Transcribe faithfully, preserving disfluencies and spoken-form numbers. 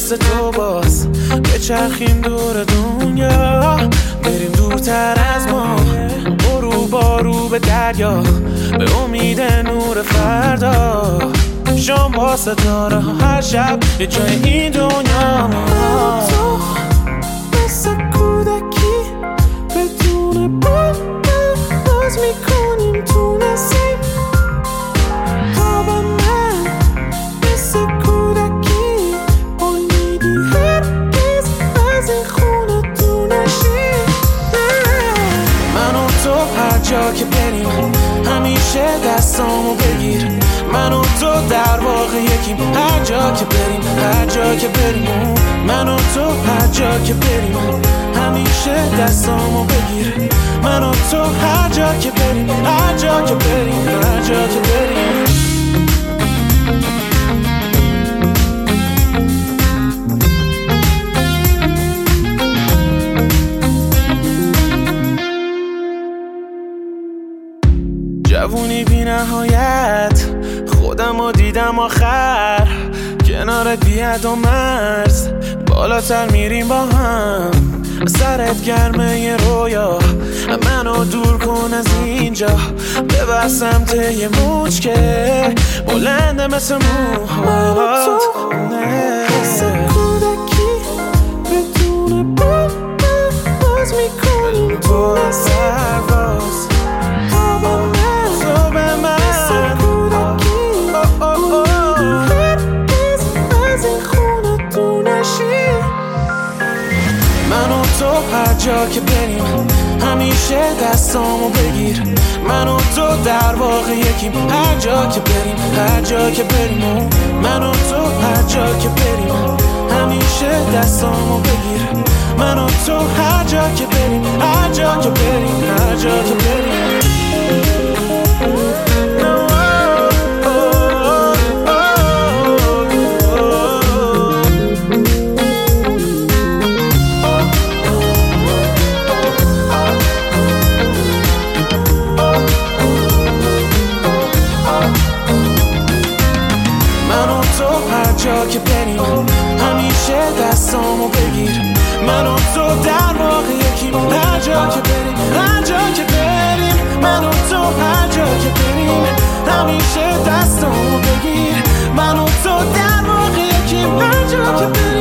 واسه تو باز بچرخیم دور دنیا، بریم دورتر از ما، برو بارو به دریا، به امید نور فردا. شام با ستاره هر شب یه جای این دنیا. من تو مثل کودکی بدون بند باز میکنیم تو نسیم تا به من مثل کودکی امیدی هرگز از این خونه تو نشی. من و تو هر جا که بریم همیشه دستامو بگیر، من و تو در واقع یکیم هر جا که بریم، هر جا که بریم. من و تو هر جا که بریم همیشه دستامو بگیر، من و تو هر جا که بریم، هر جا که بریم، هر جا که بریم. جوونی بی نهایت خودم رو دیدم آخر، کنارت بیاد و مرز بالاتر میریم با هم. سرت گرمه یه رویا منو دور کن از اینجا، ببر سمت یه موج که بلنده مثل موهات. مثل کودکی بدون بند باز میکنیم تو نسیم تا به من مثل کودکی امیدی هرگز از این خونه تو نشی. من و تو هر جا که بریم همیشه دستامو بگیر، من و تو در واقع یکیم هر جا که بریم، هر جا که بریم. من و تو هر جا که بریم همیشه دستامو بگیر، من و تو هر جا که بریم، هر جا که بریم، هر جا که بریم. جا که بریم همیشه دستامو بگیر، من و تو در واقع یکیم هر جا که بریم، هر جا که بریم. من و تو هر جا که بریم همیشه دستامو بگیر، من و تو در واقع یکیم هر جا که بریم.